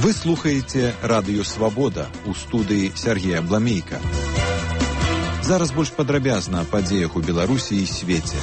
Вы слухаеце радыё «Свабода» у студыі Сергея Бламейка. Зараз больш падрабязна о падзеях у Беларусі і свеце.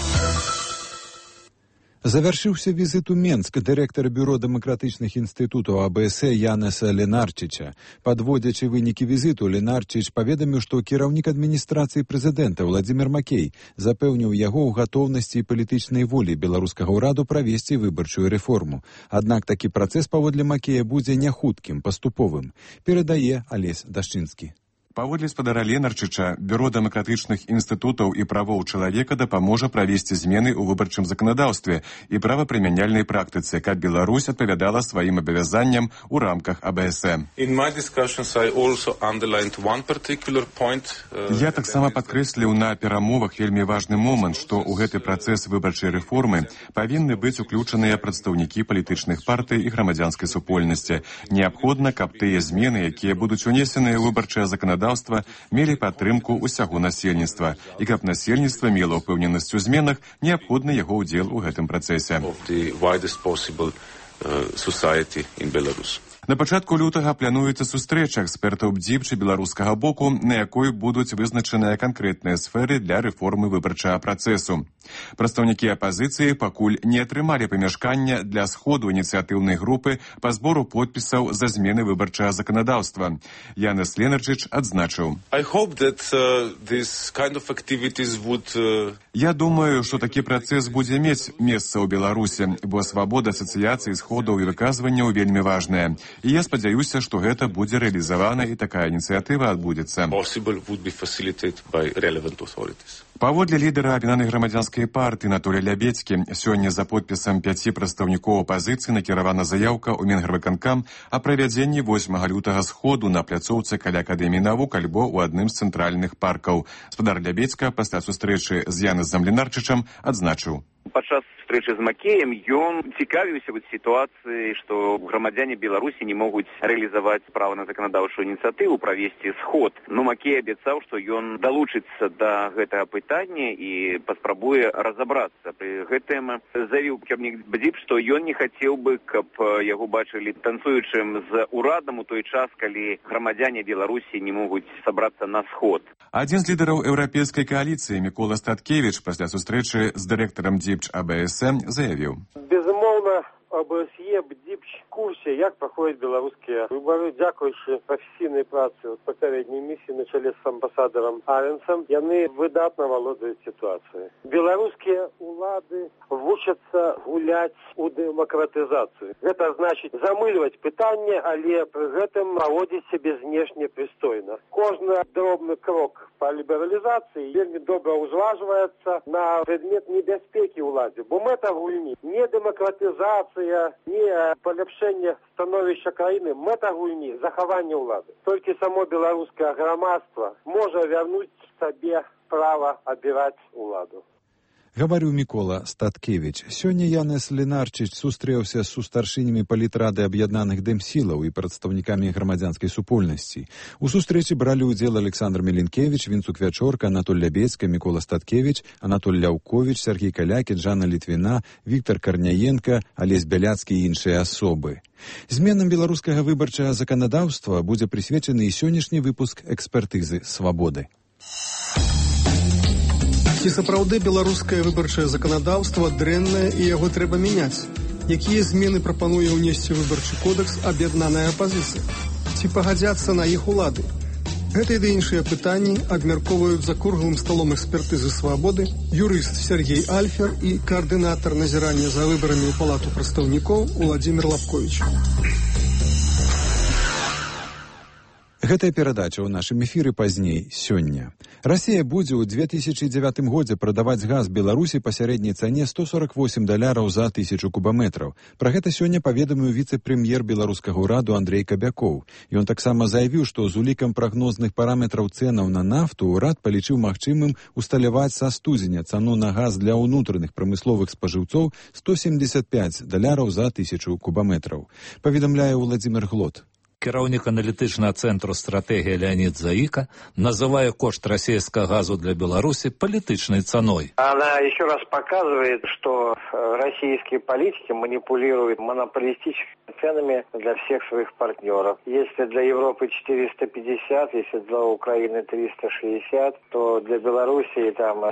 Завяршыўся візит у Менск дырэктара бюро дэмакратычных інстытутаў АБС Янеса Ленарчыча. Падводзячы вынікі візіту, Ленарчыч паведаміў, што кіраўнік адміністрацыі прэзідэнта Владзімір Макей запэўніў яго ў гатоўнасці і палітычнай волі беларускага ўраду правесці выбарчую рэформу. Аднак такі працэс паводле Макея будзе няхуткім, паступовым, перадае Алесь Дашчынскі. Паводле спадара Ленарчыча, Бюро дэмакратычных інстытутаў і правоў чалавека дапаможа правесці змены ў выбарчым заканадаўстве і правапрымяняльнай практыцы, каб Беларусь адпавядала сваім абавязанням у рамках АБС. Я таксама падкрэсліў на перамовах вельмі важны момант, што ў гэты працэс выбарчай рэформы павінны быць уключаныя прадстаўнікі палітычных партый і грамадзянскай супольнасці. Неабходна, каб тыя змены, якія будуць унесеныя ў выбарчае заканадаўства, мелі падтрымку ўсяго насельніцтва. І каб насельніцтва мела ўпэўненасць у зменах, неабходны яго ўдзел у гэтым працэсе. На пачатку лютага плануецца сустрэча экспертаў БДИП чи беларускага боку, на якой будуць вызначаныя канкрэтныя сферы для рэформы выбарчага працэсу. Прадстаўнікі апазіцыі пакуль не атрымалі памяшкання для сходу ініцыятыўнай групы па збору подпісаў за змены выбарчага заканадаўства. Янес Ленарчыч адзначыў: Я думаю, што такі працэс будзе мець месца ў Беларусі, бо свабода асацыяцыі сходаў і выказванняў вельмі важная. І я спадзяюся, што гэта будзе рэалізавана і такая ініцыятыва адбудзецца. Паводле лідара аб'яднанай грамадзянскай партыі Анатолія Лябедзькі, сёння за подпісам 5 прадстаўнікоў апазіцыі накіравана заяўка ў Менгарвыканкам о правядзенні 8 лютага сходу на пляцоўцы каля Акадэміі навук альбо ў адным з цэнтральных паркаў. Спадар Лябедзька пасля сустрэчы з Янесам Ленарчычам адзначыў: Падчас сустрэчы з Макеем ён цікавіўся вось сітуацыі, што грамадзяне Беларусі не могуць рэалізаваць права на заканадаўчую ініцыятыву правесці сход. Но Макей абяцаў, што ён далучыцца да гэтага пытання і паспрабуе разабрацца. Пры гэтым заявіў кіраўнік БДИП, што ён не хацеў бы, каб яго бачылі танцуючым з урадам у той час, калі грамадзяне Беларусі не могуць сабрацца на сход. Адзін з лідараў еўрапейскай кааліцыі Мікола Статкевіч пасля сустрэчы з дырэктарам ДЗІПЧ АБС заявіў: Безумоўна, АБСЕ, БДИПЧ в курсе, як проходят белорусские выборы. Дзякуючи професійній праці попередньої місії на чолі з амбасадором Аренсом, яны выдатно володують ситуацией. Белорусские улады вучаться гулять у демократизацию. Это значит замыльвать питання, але при гэтым поводить себе знешне пристойно. Кожны дробный крок по либерализации вельмі добра узваживается на предмет небяспеки уладзе. Бо мэта гульні не демократизация, не полепшение становища краіны, мэта гульні захавання улады. Толькі само беларускае грамадства можа вярнуць сабе права абіраць уладу. Гаварыў Мікола Статкевіч. Сёння Янес Ленарчыч сустрэўся з сустаршынямі палітрады аб'яднаных дэмсілаў і прадстаўнікамі грамадзянскай супольнасці. У сустрэчы бралі ўдзел Александр Меленкевіч, Вінцук Вячорка, Анатоль Лябедзька, Мікола Статкевіч, Анатоль Ляўковіч, Сергей Калякін, Жанна Літвіна, Віктор Карняенка, Алесь Бяляцкі і іншыя асобы. Зменам беларускага выбарчага заканадаўства будзе прысвечаны і сённяшні выпуск экспертызы «Свабоды». Ці сапраўды беларускае выбарчае заканадаўства дрэннае і яго трэба мяняць? Якія змены прапануе ўнесці выбарчы кодэкс аб'яднаная апазіцыя? Ці пагадзяцца на іх улады? Гэта і іншыя пытанні абмяркоўваюць за круглым сталом экспертызы «Свабоды» юрыст Сергей Альфер і каардынатар назірання за выбарамі ў палату прадстаўнікоў Уладзімір Лапковіч. Гэтая перадача ў нашым эфіры пазней сёння. Расія будзе ў 2009 годзе прадаваць газ Беларусі па сярэдняй цане $148 за 1000 кубаметраў. Пра гэта сёння паведаміў віцэ-прэм'ер беларускага ўраду Андрэй Кабякоў. Ён таксама заявіў, што з улікам прагнозных параметраў цэнаў на нафту ўрад палічыў магчымым усталяваць са студзеня цану на газ для ўнутраных прамысловых спажыўцоў $175 за 1000 кубаметраў. Паведамляе Владзімір Глот. Кіраўнік аналітычнага цэнтру стратэгія Леонид Заика называе кошт российского газу для Беларуси политичной ценой. Она еще раз показывает, что российские политики манипулируют монополистическими ценами для всех своих партнеров. Если для Европы 450, если для Украины 360, то для Белоруссии там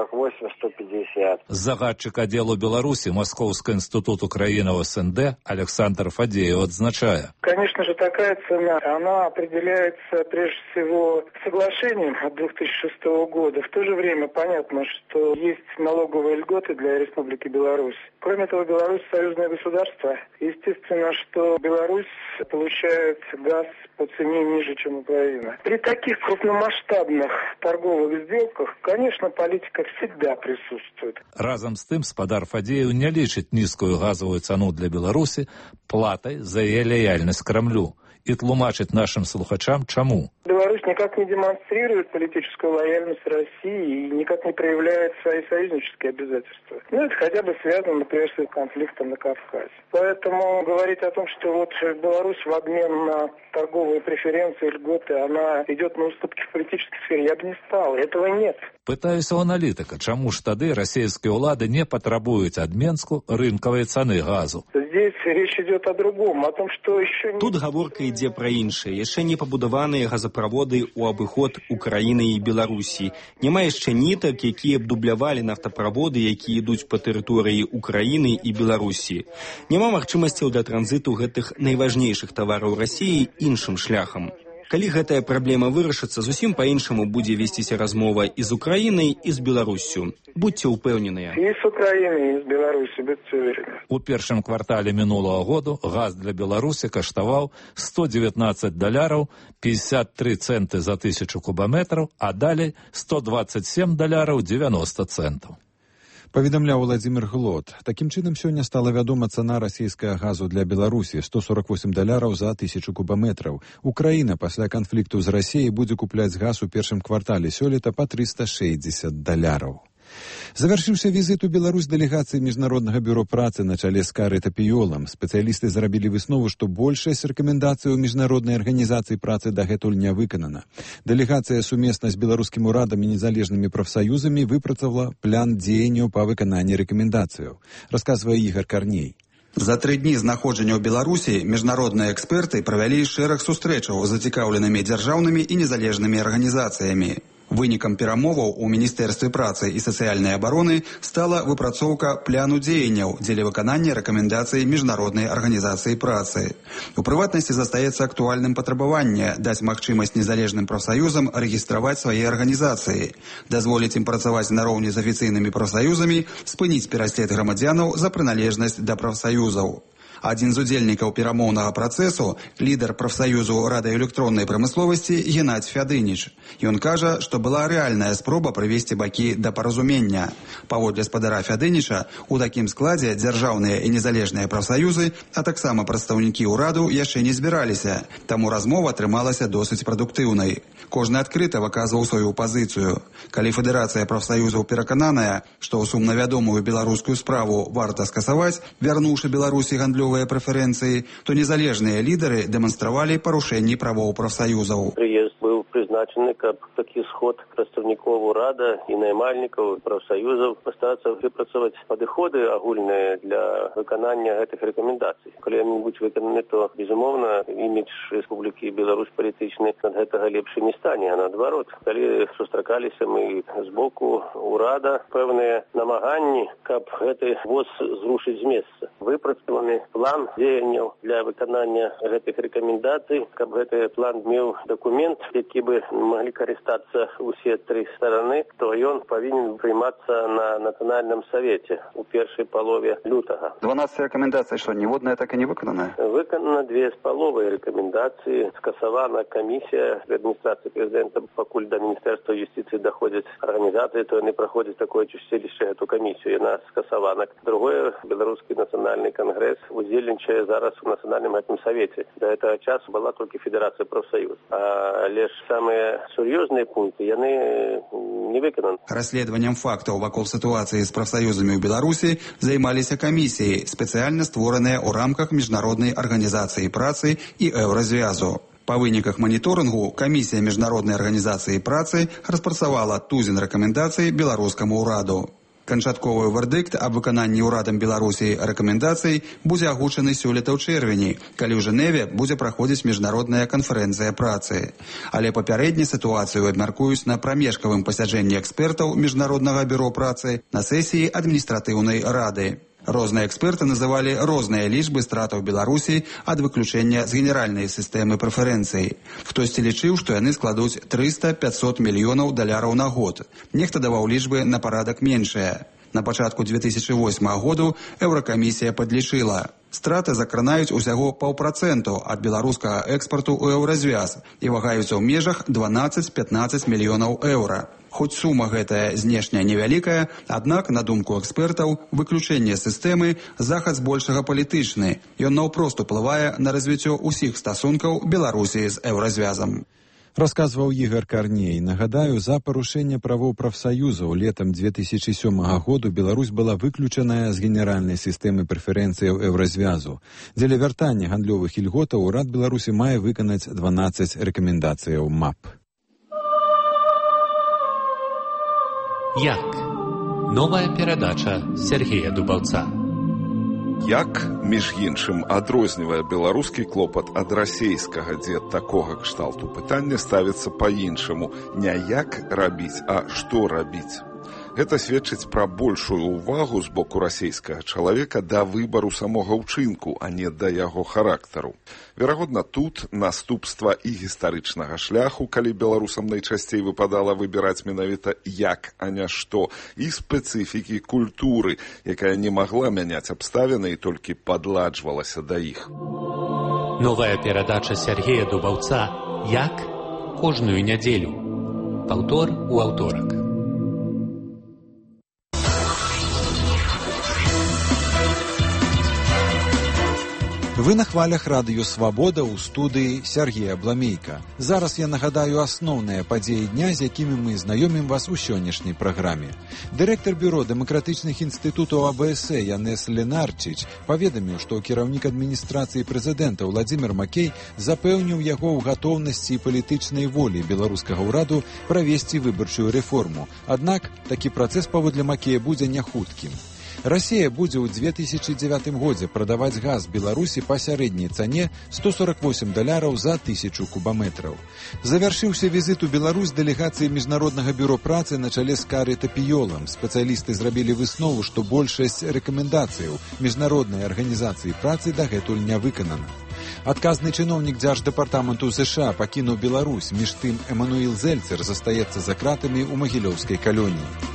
148-150. Загадчик отделу Беларуси Московский институт Украины в СНД Александр Фадеев отзначает. Конечно же, такая цена, она определяется прежде всего соглашением от 2006 года. В то же время понятно, что есть налоговые льготы для Республики Беларусь. Кроме того, Беларусь союзное государство. Естественно, что Беларусь получает газ по цене ниже, чем Украина. При таких крупномасштабных торговых сделках, конечно, политика всегда присутствует. Разом з тим, спадар Фадеев не лічить низкую газовую цену для Беларуси платой за ее лояльность Кремлю и тлумачит нашим слухачам, чему. Беларусь никак не демонстрирует политическую лояльность России и никак не проявляет свои союзнические обязательства. Это хотя бы связано, например, с конфликтом на Кавказе. Поэтому говорить о том, что вот Беларусь в обмен на торговые преференции, льготы, она идет на уступки в политической сфере, я бы не стал. Этого нет. Пытаюсь у аналитика, чему ж тады российские улады не потребуют от Менску рынковой цены газу. Здесь речь идет о другом, о том, что еще не... Тут гаворка ідзе пра іншае. Яшчэ не пабудаваныя газаправоды ў абыход Украіны і Беларусі. Няма яшчэ нітак, якія б дублявалі нафтаправоды, якія ідуць па тэрыторыі Украіны і Беларусі. Няма магчымасцяў для транзіту гэтых найважнейшых тавараў Расіі іншым шляхам. Калі гэтая праблема вырашыцца, зусім па-іншаму будзе весціся размова і з Украінай, і з Беларуссю. Будьце ўпэўненыя. І з Украінай, і з Беларусі, будьце уверены. У першым квартале мінулого году газ для Беларусі каштаваў $119, 53 центы за 1000 кубометров, а далей $127, 90 центов. Паведамляў Владзімір Глот. Такім чынам, сёння стала вядома цана расійскага газу для Беларусі $148 за 1000 кубометраў. Украіна пасля канфлікту з Расіяй будзе купляць газ у першым квартале сёлета па $360. Завяршыўся візіт у Беларусь дэлегацыі Міжнароднага бюро працы на чале з Карай Тапіёлам. Спецыялісты зрабілі выснову, што большасць рэкамендацый у Міжнароднай арганізацыі працы дагэтуль не выканана. Дэлегацыя сумесна з беларускім урадам і незалежнымі прафсаюзамі выпрацавала план дзеянняў па выкананні рэкамендацыяў. Расказвае Ігор Карней. За 3 дні знаходжання ў Беларусі міжнародныя эксперты правялі шэраг сустрэчаў з зацікаўленымі дзяржаўнымі і незалежнымі арганізацыямі. Вынікам перамоваў у Міністэрстве працы і сацыяльнай абароны стала выпрацоўка пляну дзеянняў дзеля выканання рэкамендацый Міжнароднай арганізацыі працы. У прыватнасці застаецца актуальным патрабаванне даць магчымасць незалежным прафсаюзам рэгістраваць свае арганізацыі, дазволіць ім працаваць нароўні з афіцыйнымі прафсаюзамі, спыніць пераслед грамадзянаў за прыналежнасць да прафсаюзаў. Адзін з удзельнікаў перамоўнага працэсу, лідар прафсаюзу радыёэлектроннай прамысловасці Геннадзь Фядыніч. Ён кажа, што была рэальная спроба прывесці бакі да паразумення. Паводле спадара Фядыніча, у такім складзе дзяржаўныя і незалежныя прафсаюзы, а таксама прадстаўнікі ўраду яшчэ не збіраліся, таму размова атрымалася досыць прадуктыўнай. Кожны адкрыта выказваў сваю пазіцыю. Калі Федэрацыя прафсаюзаў перакананая, што сумна вядомую беларускую справу варта скасаваць, вярнуўшы Беларусі гандлёвыя прэферэнцыі, то незалежныя лідары дэманстравалі парушэнні правоў прафсаюзаў. Прыезд быў прызначаны, каб такі сход прадстаўнікоў урада і наймальнікаў прафсаюзаў пастарацца выпрацаваць падыходы агульныя для выканання гэтых рэкамендацый. Калі яны будуць выкананы, то, безумоўна, імідж Рэспублікі Беларусь палітычны ад гэтага лепшы не стане, а наадварот. Калі сустракаліся мы з боку урада пэўныя намаганні, каб гэты воз зрушыць з месца. Выпрацаваны план дзеянняў для выканання гэтых рэкамендацый, каб гэты план меў дакумент, які бы маглі карыстацца ўсе 3 стараны, то ён павінен прыймацца на Нацыянальным савеце у першай палове лютага. 12 рэкамендацый, што ніводная так і не выканана? Выканана 2,5 рэкамендацыі. Скасавана камісія адміністрацыі прэзідэнта, пакуль да Міністэрства юстыцыі даходзяць арганізацыі, то яны праходзяць такое чысцілішча эту камісію. Яна скасавана. Другое, Беларускі нацыянальны кангрэс удзельнічае зараз у Нацыянальным гэтым савеце. Да гэтага часу была толькі Федэрацыя прафсаюз. Але ж самыя сур'ёзныя пункты яны не выканан. Расследаваннем фактаў вакол сітуацыі з прафсаюзамі ў Беларусі займаліся камісіі, спецыяльна створаныя ў рамках Міжнароднай арганізацыі працы і Еўразвязу. Па выніках маніторынгу камісія Міжнароднай арганізацыі працы распрацавала тузін рэкамендацый беларускаму ўраду. Канчатковы вердыкт аб выкананні ўрадам Беларусі рэкамендацый будзе агучаны сёлета ў чэрвені, калі ў Жэневе будзе праходзіць міжнародная канферэнцыя працы. Але папярэдне сітуацыю абмяркуюць на прамежкавым пасяджэнні экспертаў Міжнароднага бюро працы на сесіі адміністратыўнай рады. Розныя эксперты называлі розныя лічбы стратаў Беларусі ад выключэння з генеральнай сістэмы прэферэнцый. Хтосьці лічыў, што яны складуць 300-500 мільёнаў даляраў на год. Нехта даваў лічбы на парадак меншыя. На пачатку 2008 году Еўракамісія падлічыла. Страты закранаюць усяго 0,5% ад беларускага экспарту ў Еўразвяз і вагаюцца ў межах 12-15 мільёнаў еўра. Хоць сума гэтая знешня невялікая, аднак, на думку экспертаў, выключэнне сістэмы захад збольшага палітычны. Ён наўпрост уплывае на развіццё ўсіх стасункаў Беларусі з Еўразвязам. Расказваў Ігор Карней. Нагадаю, за парушэнне правоў прафсаюзаў летам 2007 году Беларусь была выключаная з генеральнай сістэмы прэферэнцыяў Еўразвязу. Дзеля вяртання гандлёвых ільготаў урад Беларусі мае выканаць 12 рэкамендацыяў МАП. Як? Новая перадача Сергея Дубаўца. Як, між іншым, адрознівае беларускі клопат ад расейскага, дзе такога кшталту пытання ставіцца па-іншаму. Не як рабіць, а што рабіць. Гэта сведчыць пра большую ўвагу з боку расейскага чалавека да выбару самога ўчынку, а не да яго характару. Верагодна, тут наступства і гістарычнага шляху, калі беларусам найчасцей выпадала выбіраць менавіта як, а не што, і спецыфікі культуры, якая не магла мяняць абставіны і толькі падладжвалася да іх. Новая перадача Сергея Дубаўца «Як?» кожную нядзелю. Паўтор у аўторак. Вы на хвалях радыё «Свабода» ў студыі Сергея Бламейка. Зараз я нагадаю асноўныя падзеі дня, з якімі мы знаёмім вас у сённяшняй праграме. Дырэктар бюро дэмакратычных інстытутаў АБС Янес Ленарчич паведаміў, што кіраўнік адміністрацыі прэзідэнта Владзімір Макей запэўніў яго ў гатоўнасці і палітычнай волі беларускага ўраду правесці выбарчую рэформу. Аднак такі працэс паводле Макея будзе няхуткім. Расія будзе ў 2009 годзе прадаваць газ Беларусі па сярэдняй цане $148 за 1000 кубаметраў. Завяршыўся візіт у Беларусь дэлегацыі Міжнароднага бюро працы на чале з Кары Тапіёлам. Спецыялісты зрабілі выснову, што большасць рэкамендацыяў Міжнароднай арганізацыі працы дагэтуль не выканана. Адказны чыноўнік Дзярждэпартаменту США пакінуў Беларусь, між тым Эмануіл Зельцер застаецца за кратамі ў магілёўскай калоніі.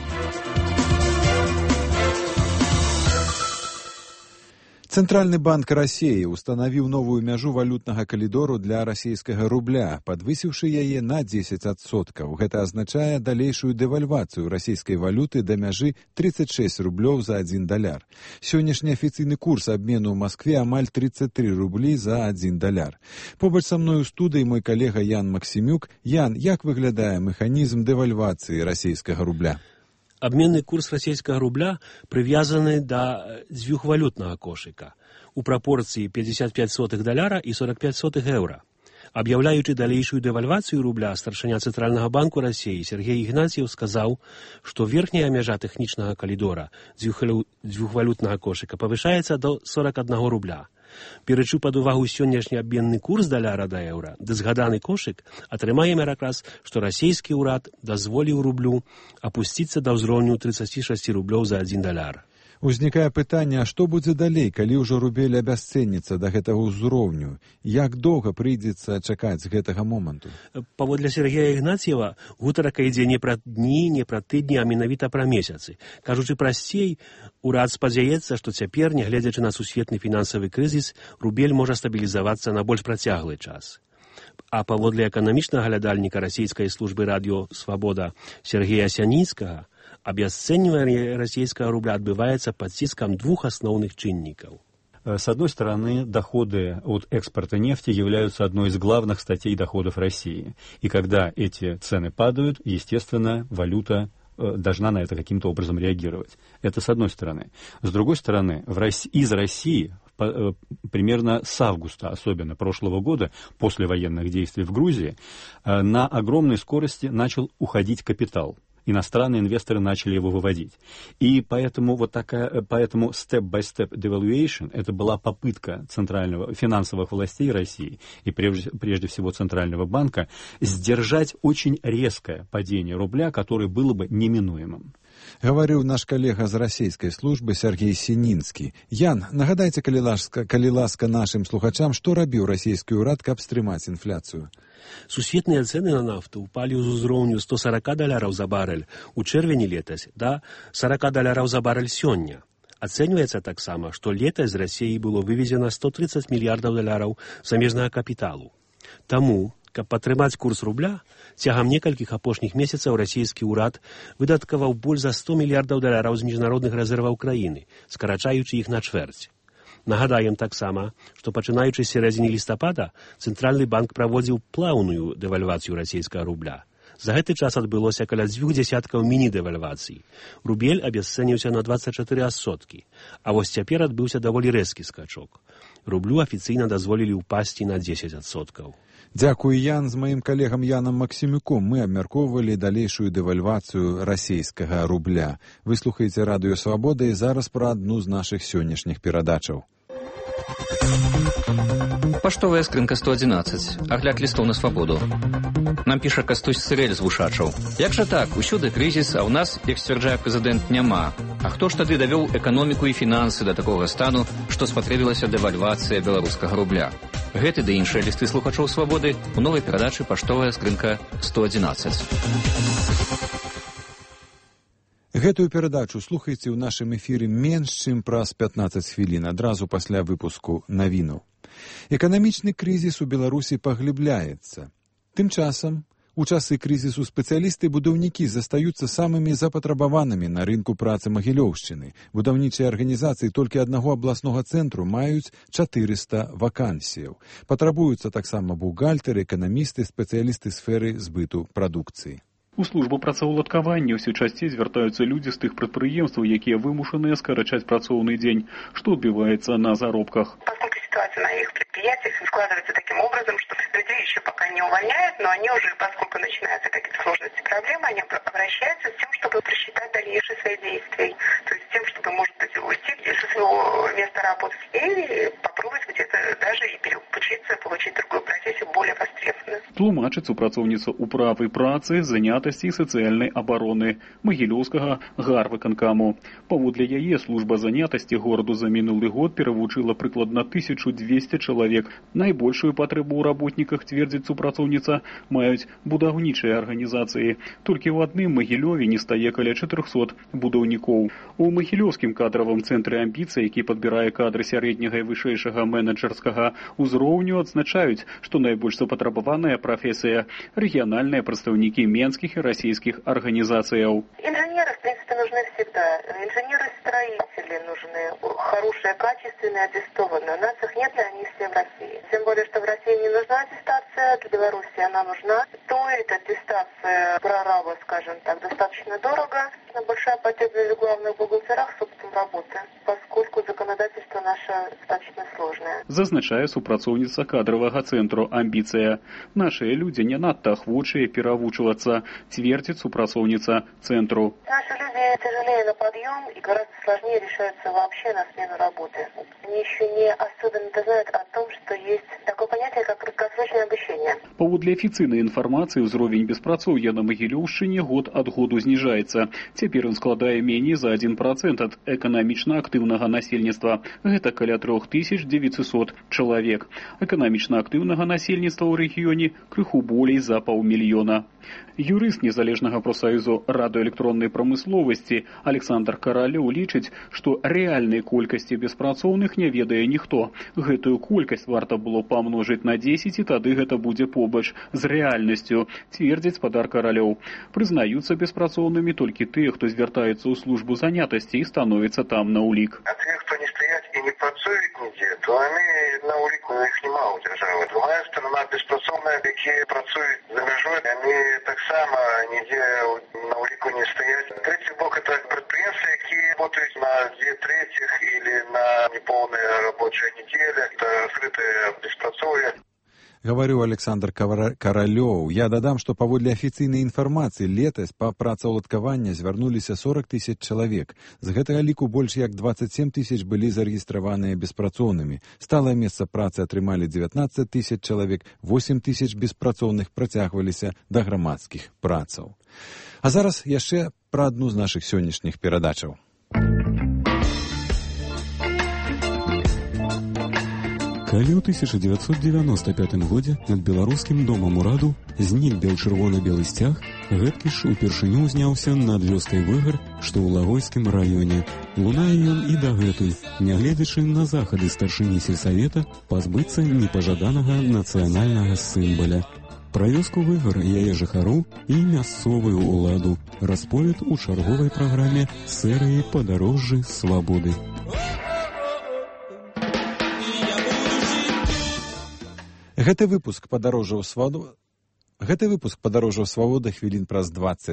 Цэнтральны банк Расіі устанавіў новую мяжу валютнага калідору для расійскага рубля, падвысіўшы яе на 10%. Гэта азначае далейшую дэвальвацыю расійскай валюты да мяжы 36 рублёў за $1. Сённяшні афіцыйны курс абмену ў Маскве амаль 33 рублі за $1. Побач са мной у студыі мой калега Ян Максімюк. Ян, як выглядае механізм дэвальвацыі расійскага рубля? Обменный курс российского рубля привязаны до дзвюхвалютного кошика у пропорции $0,55 и $0,45. Объявляючи далейшую девальвацию рубля, старшыня Центрального банку России Сергей Игнатьев сказал, что верхняя межа техничного коридора дзвюхвалютного кошика повышается до 41 рубля. Беручы пад увагу сённяшні абменны курс даляра да еўра, ды згаданы кошык, атрымаем якраз, што расійскі ўрад дазволіў рублю апусціцца да ўзроўню 36 рублёў за $1. Узнікае пытанне, а што будзе далей, калі ўжо рубель абясцэніцца да гэтага ўзроўню? Як доўга прыйдзецца чакаць гэтага моманту? Паводле Сергея Ігнатьева, гутарка ідзе не пра дні, не пра тыдні, а менавіта пра месяцы. Кажучы прасцей, урад спадзяецца, што цяпер, нягледзячы на сусветны фінансавы крызіс, рубель можа стабілізавацца на больш працяглы час. А паводле эканамічнага глядальніка расійскай службы радыё «Свабода» Сергея Сянінскага, абясцэньванне расійскага рубля адбываецца пад ціскам двух асноўных чыннікаў. С одной стороны, доходы от экспорта нефти являются одной из главных статей доходов России. И когда эти цены падают, естественно, валюта должна на это каким-то образом реагировать. Это с одной стороны. С другой стороны, из России примерно с августа, особенно прошлого года, после военных действий в Грузии, на огромной скорости начал уходить капитал. Иностранные инвесторы начали его выводить. И поэтому поэтому step-by-step devaluation это была попытка финансовых властей России и прежде всего Центрального банка сдержать очень резкое падение рубля, которое было бы неминуемым. Гаварыў наш калега з расійскай службы Сергей Сінінскі. Ян, нагадайце, калі ласка нашым слухачам, што рабіў расійскі ўрад, каб стрымаць інфляцыю? Сусветныя цэны на нафту упалі з узроўню $140 за барэль у чэрвені летась да $40 за барэль сёння. Ацэньваецца таксама, што летась з Расіі было вывезена $130 мільярдаў замежнага капіталу. Таму, каб падтрымаць курс рубля, цягам некалькіх апошніх месяцаў расійскі ўрад выдаткаваў больш за $100 мільярдаў з міжнародных рэзерваў краіны, скарачаючы іх на чвэрць. Нагадаем таксама, што пачынаючы з сярэдзіны лістапада Цэнтральны банк праводзіў плаўную дэвальвацыю расійскага рубля. За гэты час адбылося каля 2 дзесяткаў міні-дэвальвацый. Рубель абясцэніўся на 24%, а вось цяпер адбыўся даволі рэзкі скачок. Рублю афіцыйна дазволілі ўпасці на 10%. Дзякую, Ян. З маім калегам Янам Максімюком мы абмяркоўвалі далейшую дэвальвацыю расійскага рубля. Вы слухаеце Радыё Свабода і зараз пра адну з нашых сённяшніх перадачаў. Паштовая скрынка 111. Агляд лістоў на свабоду. Нам піша Кастусь Сырэль з Вушачаў. Як жа так? Усюды крызіс, а ў нас, як сцвярджае прэзідэнт, няма. А хто ж тады давёў эканоміку і фінансы да такога стану, што спатрэбілася дэвальвацыя беларускага рубля? Гэты ды іншыя лісты слухачоў свабоды у новай перадачы «Паштовая скрынка 111». Гэтую перадачу слухайце ў нашым эфіры менш чым праз 15 хвілін, адразу пасля выпуску навінаў. Эканамічны крызіс у Беларусі паглыбляецца. Тым часам, у часы крызісу спецыялісты-будаўнікі застаюцца самымі запатрабаванымі на рынку працы Магілёўшчыны. Будаўнічыя арганізацыі толькі аднаго абласнога цэнтру маюць 400 вакансіяў. Патрабуюцца таксама бухгалтары, эканамісты, спецыялісты сферы збыту прадукцыі. У службу працаўладкавання ўсё часцей звяртаюцца людзі з тых прадпрыемстваў, якія вымушаныя скарачаць працоўны дзень, што адбіваецца на заробках. Ситуация на их предприятиях складывается таким образом, что людей еще пока не увольняют, но они уже, поскольку начинаются какие-то сложности, проблемы, они обращаются с тем, чтобы просчитать дальнейшие свои действия. То есть с тем, чтобы, может быть, уйти со своего места работы и попробовать где-то даже и переучиться, получить другую профессию, более востребованную. Тлумачыць супрацоўніца управы працы, занятасці і сацыяльнай абароны Магілёўскага гарвыканкаму. Паводле яе служба занятасці гораду за мінулы год перавучыла прыкладна 1200 чалавек. Найбольшую патрэбу ў работніках, цвердзіць супрацоўніца, маюць будаўнічыя арганізацыі. Толькі ў адным Магілёве не стае каля 400 будаўнікоў. У Магілёўскім кадравым цэнтры «Амбіцыя», які падбірае кадры сярэдняга і вышэйшага менеджерскага ўзроўню, адзначаюць, што найбольш запатрабаваная прафесія – рэгіянальныя прадстаўнікі менскіх і расійскіх арганізацыяў. Инженеры, в принципе, нужны всегда. Инженеры-строители нужны, хорошие, качественные, аттестованные. У нас их нет, и они все в России. Тем более, что в России не нужна аттестация, для Беларуси она нужна. Стоит аттестация прораба, скажем так, достаточно дорого. Большая потребность в главных бухгалтерах, собственно, работы, поскольку законодательство наше достаточно сложное. Зазначае супрацоўніца кадравага цэнтру «Амбіцыя». Нашыя людзі не надта ахвочыя перавучвацца, цвердзіць супрацоўніца цэнтру. Наши люди тяжелее на подъем и гораздо сложнее решаются вообще на смену работы. Они еще не особенно знают о том, что есть такое понятие, как краткосрочное обучение. Паводле афіцыйнай інфармацыі, ўзровень беспрацоўя на Магілёўшчыне год ад году зніжаецца. Цяпер ён складае меней за 1% ад эканамічна актыўнага насельніцтва. Гэта каля 3900 чалавек. Эканамічна актыўнага насельніцтва ў рэгіёне крыху болей за 500 000. Юрыст незалежнага прафсаюзу радыёэлектроннай прамысловасці Александр Каралёў лічыць, што рэальнай колькасці беспрацоўных не ведае ніхто. Гэтую колькасць варта было памножыць на 10, і тады гэта будзе побач з рэальнасцю, цвердзіць спадар Каралёў. Прызнаюцца беспрацоўнымі толькі тыя, хто звяртаецца ў службу занятасці і становіцца там на ўлік. А тыя, хто не стаяць і не працують ніде, то вони на уліку їх немає у держави. Друга сторона безпрацовна, які працюють за межою, вони так само ніде на уліку не стоять. Третій бок – це підприємства, які працюють на 2/3 або на неповні робочі неділі, це відкрите безпрацов'я. Гаварыў Александр Каралёў. Я дадам, што паводле афіцыйнай інфармацыі летась па працаўладкаванне звярнуліся 40 000 чалавек. З гэтага ліку больш як 27 000 былі зарэгістраваныя беспрацоўнымі. Сталае месца працы атрымалі 19 000 чалавек, 8 000 беспрацоўных працягваліся да грамадскіх працаў. А зараз яшчэ пра адну з нашых сённяшніх перадачаў. Калі ў 1995 годзе над беларускім домам ураду знік бел-чырвона-белы сцяг, гэткі ж упершыню ўзняўся над вёскай Выгар, што ў Лагойскім раёне. Лунае ён і дагэтуль, нягледзячы на захады старшыні сельсавета пазбыцца непажаданага нацыянальнага сімваля. Пра вёску Выгар, яе жыхароў і мясцовую ўладу расповед у чарговай праграме серыі «Падарожжы свабоды». Гэты выпуск падарожжаў свабоды хвілін праз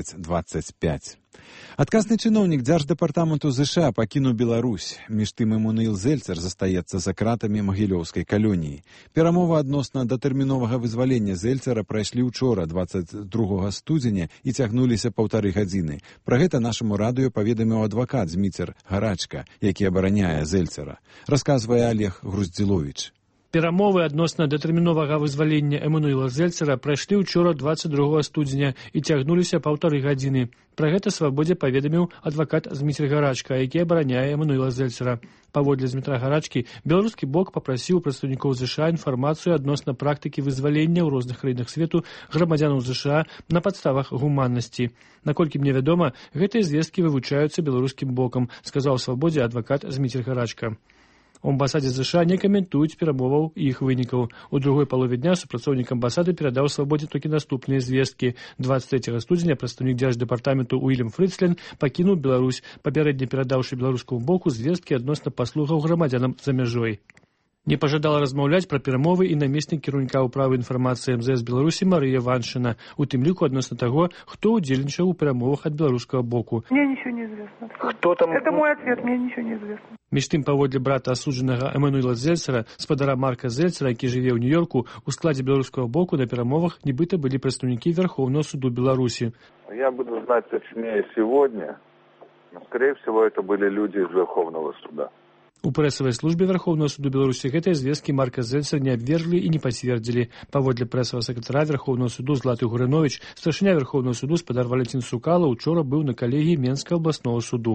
20-25. Адказны чыноўнік Дзярждэпартаменту ЗША пакінуў Беларусь. Між тым Эммануэл Зельцер застаецца за кратамі магілёўскай калоніі. Перамовы адносна датэрміновага вызвалення Зельцера прайшлі ўчора, 22 студзеня, і цягнуліся 1,5 гадзіны. Пра гэта нашаму радыё паведаміў адвакат Зміцер Гарачка, які абараняе Зельцера. Расказвае Олег Груздзіловіч. Перамовы адносна датэрміновага вызвалення Эммануэла Зельцера прайшлі ўчора 22 студзеня і цягнуліся 1,5 гадзіны. Пра гэта свабодзе паведаміў адвакат Зміцер Гарачка, які абараняе Эммануэла Зельцера. Паводле Змітра Гарачкі, беларускі бок папрасіў прадстаўнікоў ЗША інфармацыю адносна практыкі вызвалення ў розных краінах свету грамадзянаў ЗША на падставах гуманнасці. Наколькі мне вядома, гэтыя звесткі вывучаюцца беларускім бокам, сказаў свабодзе адвакат Зміцер Гарачка. У амбасадзе ЗША не каментуюць перамоваў і іх вынікаў. У другой палове дня супрацоўнік амбасады перадаў свабодзе толькі наступныя звесткі. 23 студзеня прадстаўнік Дзярждэпартаменту Уільям Фрыцлен пакінуў Беларусь, папярэдне перадаўшы беларускаму боку звесткі адносна паслугаў грамадзянам за мяжой. Не пажадала размаўляць пра перамовы і намеснік кіраўніка ўправы інфармацыі МЗС Беларусі Марыя Ваншина, у тым ліку адносна таго, хто ўдзельнічаў у перамовах ад беларускага боку. Мне ничего не известно. Кто там? Это мой ответ, мне ничего не известно. Між тым, паводле брата асуджанага Эммануэла Зельцера, спадара Марка Зельцера, які жыве ў Нью-Йорку, у складзе беларускага боку на перамовах нібыта былі прадстаўнікі Верховного суду Беларусі. Я буду знать точнее сегодня, но, скорее всего, это были люди из Верховного суда. У прэсавай службе Верховного суду Беларусі гэтыя звесткі Марка Зельцера не абверглі і не пацвердзілі. Паводле прэсавага сакратара Верховного суду Златы Гурыновіч, старшыня Верховного суду спадар Валентин Сукала учора быў на калегіі Менскага абласнога суду.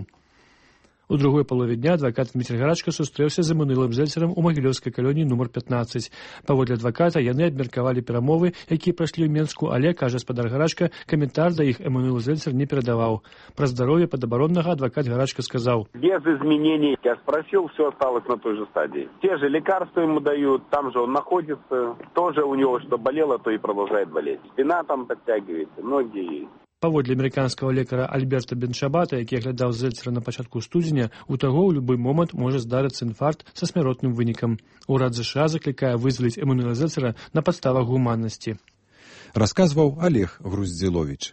У другой палове дня адвакат Дмітрий Гарачка сустрэўся з Эммануэлам Зельцерам у магілёўскай калоніі нумар 15. Паводле адваката яны абмеркавалі перамовы, якія прайшлі ў Менску, але, кажа спадар Гарачка, каментар да іх Эммануэл Зельцер не перадаваў. Пра здароўе падабароннага адвакат Гарачка сказаў: без изменений. Я спросил, все осталось на той же стадии. Те же лекарства ему дают, там же он находится. Тоже у него что болело, то и продолжает болеть. Спина там подтягивается, ноги. Паводле амерыканскага лекара Альберта Беншабата, які аглядаў Зельцера на пачатку студзеня, у таго ў любы момант можа здарыцца інфаркт са смяротным вынікам. Урад ЗША заклікае вызваліць Эммануэла Зельцера на падставах гуманнасці. Расказваў Олег Груздзіловіч.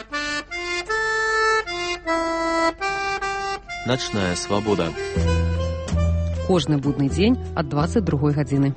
Начная свабода. Кожны будны дзень ад 22 гадзіны.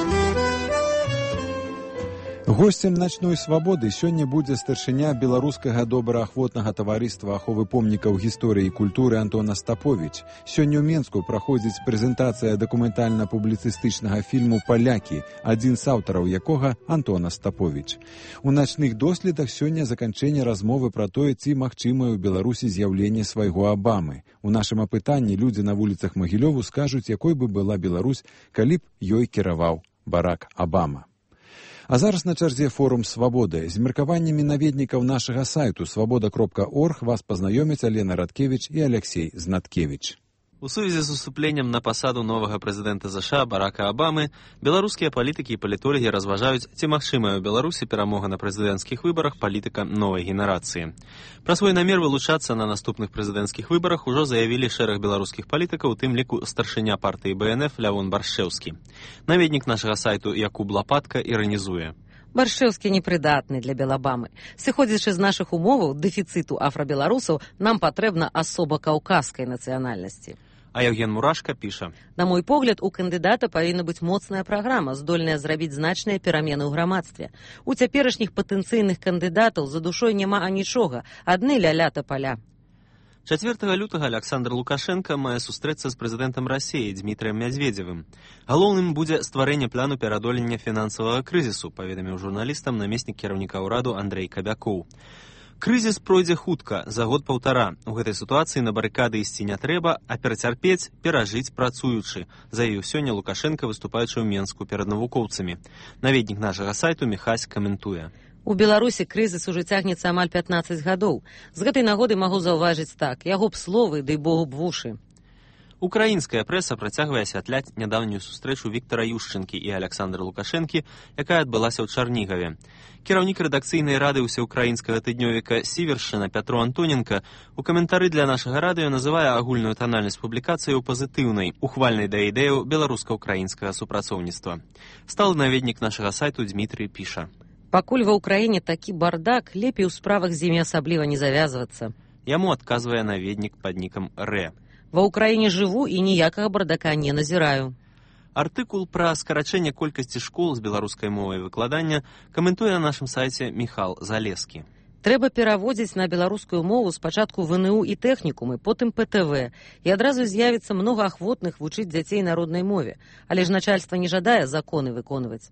Госцем начной свабоды сёння будзе старшыня беларускага добраахвотнага таварыства аховы помнікаў гісторыі і культуры Антон Астаповіч. Сёння ў Менску праходзіць прэзентацыя дакументальна-публіцыстычнага фільму «Палякі», адзін з аўтараў якога Антон Астаповіч. У начных доследах сёння заканчэнне размовы пра тое, ці магчымае ў Беларусі з'яўленне свайго Абамы. У нашым апытанні людзі на вуліцах Магілёву скажуць, якой бы была Беларусь, калі б ёй кіраваў Барак Абама. А зараз на чарзе форум «Свабоды». З меркаваннямі наведнікаў нашага сайту свабода.орг вас пазнаёмяць Алена Радкевіч і Алексей Знаткевіч. У сувязі з уступленнем на пасаду новага прэзідэнта ЗША Барака Абамы беларускія палітыкі і палітолагі разважаюць, ці магчымая ў Беларусі перамога на прэзідэнцкіх выбарах палітыка новай генерацыі. Пра свой намер вылучацца на наступных прэзідэнцкіх выбарах ужо заявілі шэраг беларускіх палітыкаў, у тым ліку старшыня партыі БНФ Лявон Баршчэўскі. Наведнік нашага сайту Якуб Лапатка іранізуе. Баршчэўскі непрыдатны для Белабамы. Сыходзячы з нашых умоваў дэфіцыту афрабеларусаў, нам патрэбна асоба каўказскай нацыянальнасці. А Евген Мурашка піша. На мой погляд, у кандыдата павінна быць моцная праграма, здольная зрабіць значныя перамены ў грамадстве. У цяперашніх патэнцыйных кандыдатаў за душой няма анічога, адны ля-ля паля. 4 лютага Александр Лукашенко мае сустрэцца з прэзідэнтам Расіі Дмітрыем Мядзведзевым. Галоўным будзе стварэнне плану пераадолення фінансавага крызісу, паведаміў журналістам намеснік кіраўніка ўраду Андрэй Кабякоў. Крызіс пройдзе хутка, за год-паўтара. У гэтай сітуацыі на барыкады ісці не трэба, а перацярпець, перажыць працуючы, заявіў сёння Лукашенко, выступаючы ў Менску перад навукоўцамі. Наведнік нашага сайту Міхась каментуе. У Беларусі крызіс ужо цягнецца амаль 15 гадоў. З гэтай нагоды магу заўважыць так, яго б словы, дай богу б вушы. Украінская прэса працягвае асвятляць нядаўнюю сустрэчу Віктара Юшчэнкі і Александра Лукашэнкі, якая адбылася ў Чарнігаве. Кіраўнік рэдакцыйнай рады ўсеўкраінскага тыднёвіка Сівершчына Пятро Антоненка у каментары для нашага радыё называе агульную танальнасць публікацыяў пазітыўнай, ухвальнай да ідэяў беларуска-украінскага супрацоўніцтва. Сталы наведнік нашага сайту Дмітрый піша. Пакуль ва ўкраіне такі бардак, лепей у справах з імі асабліва не завязвацца. Яму адказвае наведнік пад нікам Рэ. Ва ўкраіне жыву і ніякага бардака не назіраю. Артыкул пра скарачэнне колькасці школ з беларускай мовай выкладання каментуе на нашым сайце Міхал Залескі. Трэба пераводзіць на беларускую мову спачатку ВНУ і тэхнікумы, потым ПТВ, і адразу з'явіцца многа ахвотных вучыць дзяцей на роднай мове, але ж начальства не жадае законы выконваць.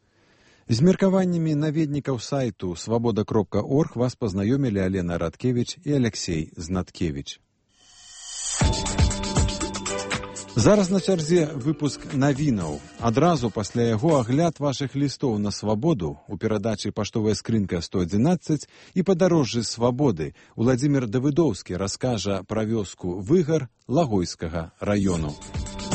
З меркаваннямі наведнікаў сайту свабода.орг вас пазнаёмілі Алена Радкевіч і Алексей Знаткевіч. Зараз на чарзе выпуск навінаў. Адразу пасля яго агляд вашых лістоў на свабоду у перадачы «Паштовая скрынка 111» і «Падарожжы свабоды» Уладзімір Давыдоўскі раскажа пра вёску Выгар Лагойскага раёну.